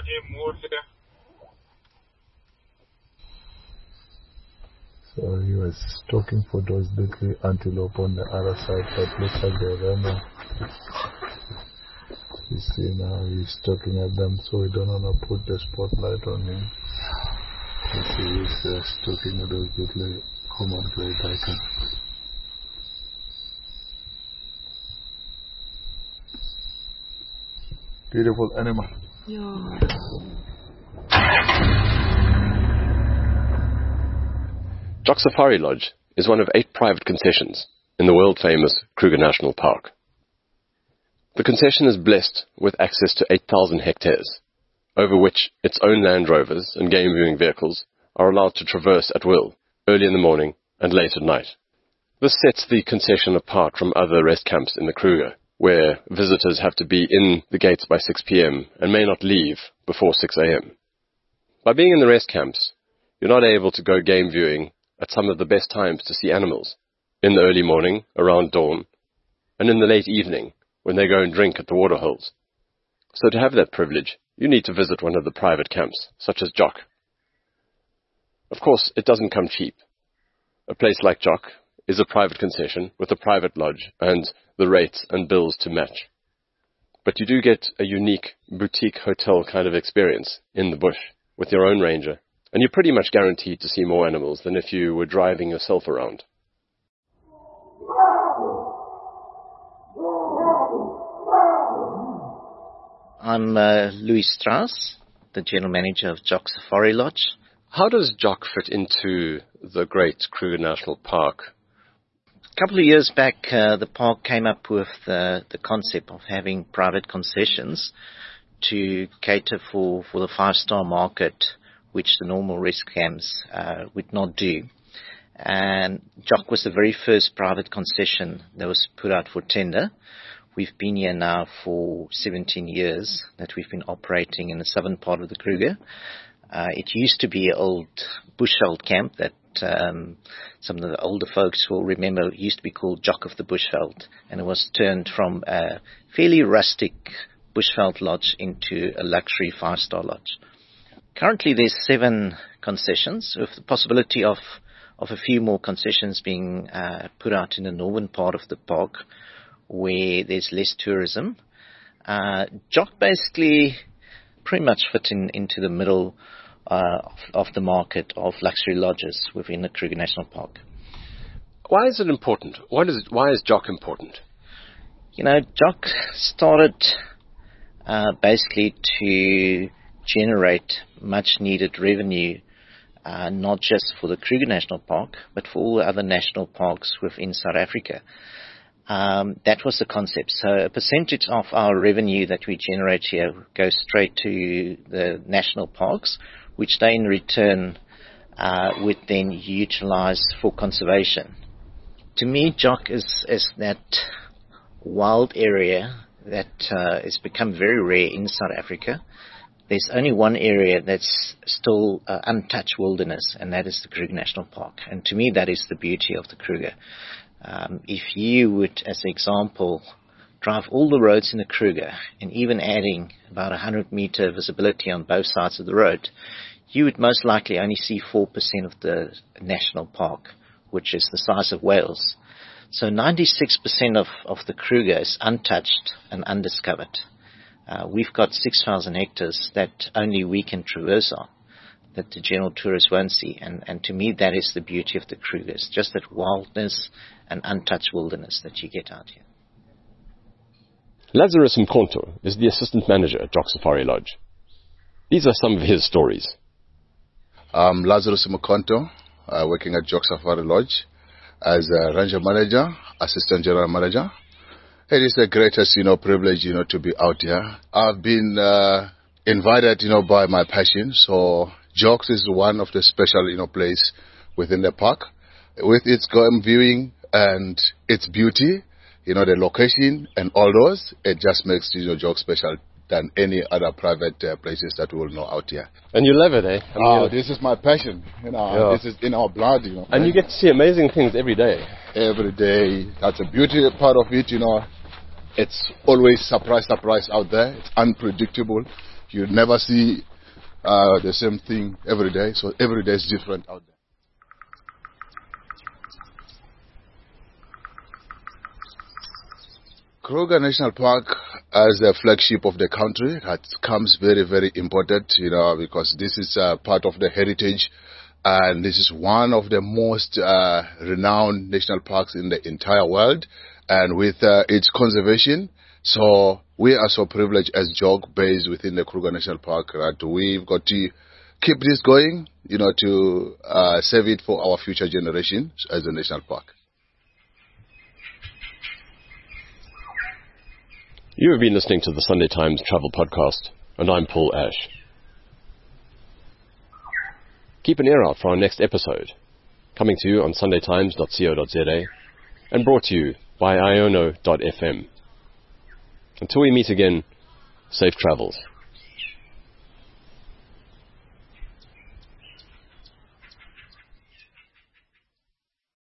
So he was stalking for those little antelope on the other side, but looks like they ran off. You see now he's stalking at them, so we don't want to put the spotlight on him. You see he's stalking at those little common grey tiger. Beautiful animal. Yeah. Jock Safari Lodge is one of 8 private concessions in the world-famous Kruger National Park. The concession is blessed with access to 8,000 hectares, over which its own Land Rovers and game-viewing vehicles are allowed to traverse at will, early in the morning and late at night. This sets the concession apart from other rest camps in the Kruger, where visitors have to be in the gates by 6 p.m. and may not leave before 6 a.m. By being in the rest camps, you're not able to go game viewing at some of the best times to see animals, in the early morning, around dawn, and in the late evening, when they go and drink at the waterholes. So to have that privilege, you need to visit one of the private camps, such as Jock. Of course, it doesn't come cheap. A place like Jock is a private concession with a private lodge and the rates and bills to match. But you do get a unique boutique hotel kind of experience in the bush with your own ranger, and you're pretty much guaranteed to see more animals than if you were driving yourself around. I'm Louis Strauss, the General Manager of Jock Safari Lodge. How does Jock fit into the great Kruger National Park? A couple of years back, the park came up with the concept of having private concessions to cater for the 5-star market, which the normal rest camps would not do. And Jock was the very first private concession that was put out for tender. We've been here now for 17 years that we've been operating in the southern part of the Kruger. It used to be an old bushveld camp that some of the older folks will remember. It used to be called Jock of the Bushveld, and it was turned from a fairly rustic bushveld lodge into a luxury 5-star lodge. Currently there's 7 concessions, with the possibility of a few more concessions being put out in the northern part of the park, where there's less tourism. Jock basically pretty much fit into the middle of the market of luxury lodges within the Kruger National Park. Why is it important? Why is Jock important? You know, Jock started basically to generate much needed revenue, not just for the Kruger National Park, but for all the other national parks within South Africa. That was the concept. So a percentage of our revenue that we generate here goes straight to the national parks, which they in return would then utilize for conservation. To me, Jock is that wild area that has become very rare in South Africa. There's only one area that's still untouched wilderness, and that is the Kruger National Park. And to me, that is the beauty of the Kruger. If you would, as an example, drive all the roads in the Kruger, and even adding about 100-meter visibility on both sides of the road, you would most likely only see 4% of the national park, which is the size of Wales. So 96% of the Kruger is untouched and undiscovered. We've got 6,000 hectares that only we can traverse on, that the general tourist won't see. And to me, that is the beauty of the Kruger. It's just that wildness and untouched wilderness that you get out here. Lazarus Mkonto is the assistant manager at Jock Safari Lodge. These are some of his stories. I'm Lazarus Mkonto, working at Jock Safari Lodge as a ranger manager, assistant general manager. It is the greatest, privilege, to be out here. I've been invited, by my passion. So Jock is one of the special, place within the park. With its game viewing and its beauty, the location and all those, it just makes, Jock special than any other private places that we will know out here. And you love it, eh? This is my passion. This is in our blood, And you get to see amazing things every day. Every day. That's a beauty part of it, It's always surprise out there. It's unpredictable. You never see the same thing every day, so every day is different out there. Kruger National Park, as the flagship of the country, that comes very, very important, because this is part of the heritage, and this is one of the most renowned national parks in the entire world, and with its conservation. So we are so privileged as JOG based within the Kruger National Park that we've got to keep this going, to save it for our future generations as a national park. You have been listening to the Sunday Times Travel Podcast, and I'm Paul Ash. Keep an ear out for our next episode, coming to you on sundaytimes.co.za and brought to you by iono.fm. Until we meet again, safe travels.